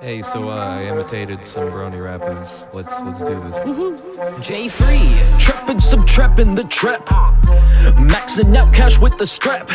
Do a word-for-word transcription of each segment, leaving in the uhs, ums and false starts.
Hey, so uh, I imitated some brony rappers. Let's let's do this. Woohoo! J Free, trapping some trap in the trap, maxing out cash with the strap,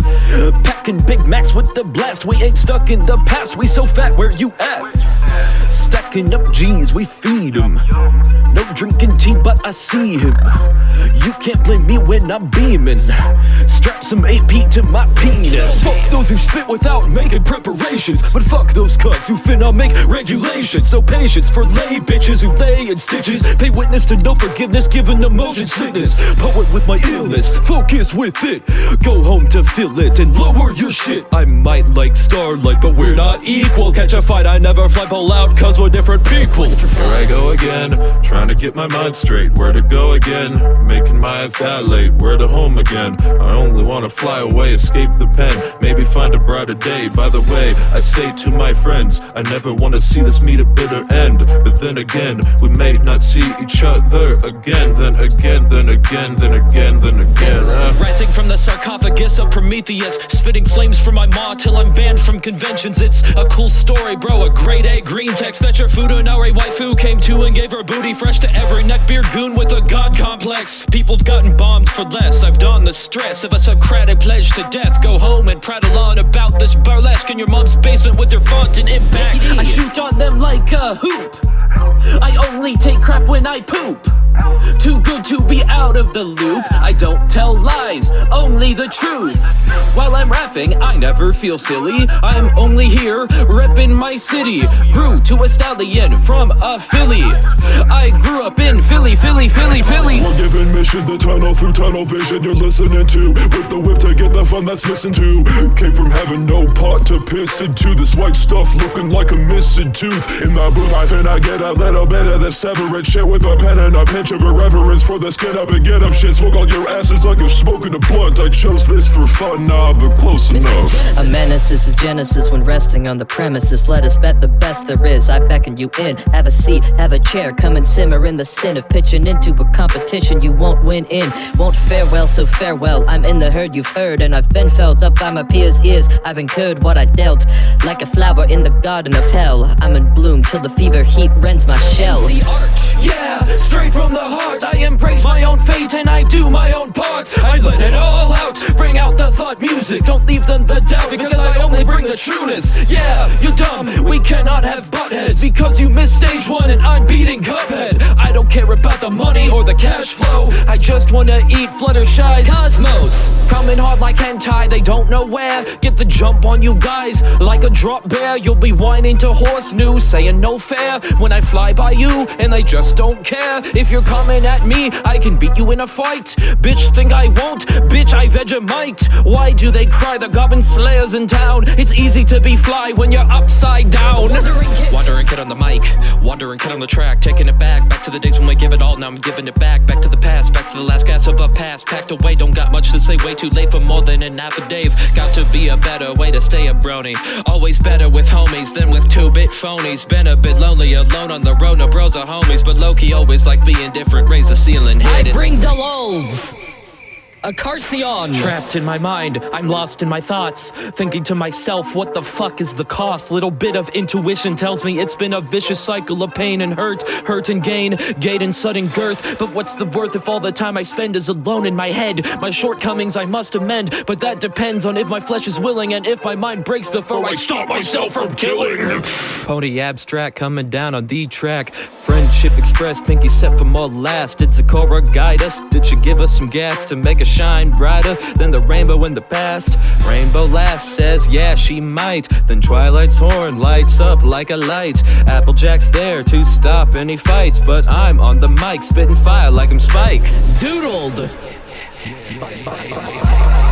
packing Big Macs with the blast. We ain't stuck in the past, we so fat, where you at? Stacking up G's, we feed 'em. No drinking tea, but I see him. You can't blame me when I'm beaming. Strap some A P to my penis. Fuck those who spit without making preparations, but fuck those cucks who finna make regulations. So patience for lay bitches who lay in stitches. Pay witness to no forgiveness, given the motion sickness. Poet with my illness, focus with it. Go home to feel it and lower your shit. I might like Starlight, but we're not equal. Catch a fight, I never fly, pull out, cause we're different people. Here I go again, trying to get my mind straight. Where to go again? Making my eyes dilate. Where to home again? I only wanna fly away, escape the pen, maybe find a brighter day. By the way, I say to my friends, I never wanna see this meet a bitter end. But then again, we may not see each other again. Then again, then again, then again, then again. uh. Rising from the sarcophagus of Prometheus, spitting flames from my maw till I'm banned from conventions. It's a cool story, bro, a grade A green text that your Fudanari waifu came to and gave her booty fresh to every neckbeard goon with a god complex. People've gotten bombed for less, I've donned the stress of a Socratic pledge to death. Go home and prattle on about this burlesque in your mom's basement with your font and impact. I shoot on them like a hoop, I only take crap when I poop. Too good to be out of the loop. I don't tell lies, only the truth. While I'm rapping, I never feel silly. I'm only here, reppin' my city. Grew to a stallion from a Philly. I grew up in Philly, Philly, Philly, Philly. We're given mission to tunnel through tunnel vision. You're listening to whip the whip to get the fun that's missing too. Came from heaven, no pot to piss into. This white stuff looking like a missing tooth. In the booth, I finna get a little bit of the severance shit with a pen and a pinch of irreverence for the skin up and get up shit. Smoke on your asses like I'm smoking a blunt. I chose this for fun, nah, but close enough. A menace is Genesis when resting on the premises. Let us bet the best there is. I beckon you in. Have a seat, have a chair. Come and simmer in the sin of pitching into a competition you won't win in. Won't fare well, so farewell. I'm in the herd you've heard, and I've been felled up by my peers' ears. I've incurred what I dealt, like a flower in the garden of hell. I'm in bloom till the fever heat rends my shell. Yeah, straight from the heart, I embrace my own fate and I do my own part. I let it all out, bring out the thought music. Don't leave them the doubt, because I only bring the trueness. Yeah, you're dumb, we cannot have butt heads, because you missed stage one and I'm beating Cuphead. I don't care about the money or the cash flow, I just wanna eat Fluttershy's Cosmos. Coming hard like hentai, they don't know where. Get the jump on you guys, like a drop bear. You'll be whining to horse news, saying no fair, when I fly by you and they just don't care. If you're coming at me, I can beat you in a fight. Bitch think I won't, bitch I Vegemite. Why do they cry, the goblin slayers in town? It's easy to be fly when you're upside down. Wandering kid, Wandering kid on the mic, wandering kid on the track. Taking it back, back to the days when we give it all. Now I'm giving it back, back to the past. Back to the last gas of a past, packed away. Don't got much to say, way too late for more than an affidavit. Got to be a better way to stay a brony. Always better with homies than with two-bit phonies. Been a bit lonely alone on the road, no bros or homies, but low-key always like being different, raise the ceiling, hit it. I bring the lulls, a Carcion. Trapped in my mind, I'm lost in my thoughts, thinking to myself, what the fuck is the cost? Little bit of intuition tells me it's been a vicious cycle of pain and hurt, hurt and gain, gate and sudden girth. But what's the worth if all the time I spend is alone in my head? My shortcomings I must amend, but that depends on if my flesh is willing and if my mind breaks before I stop myself from killing. Pony abstract coming down on the track. Friendship expressed, think he's set for more last. Did Zakora guide us? Did she give us some gas to make us shine brighter than the rainbow in the past? Rainbow laughs, says yeah she might. Then Twilight's horn lights up like a light. Applejack's there to stop any fights, but I'm on the mic spitting fire like I'm Spike. Doodled. Bye, bye, bye, bye.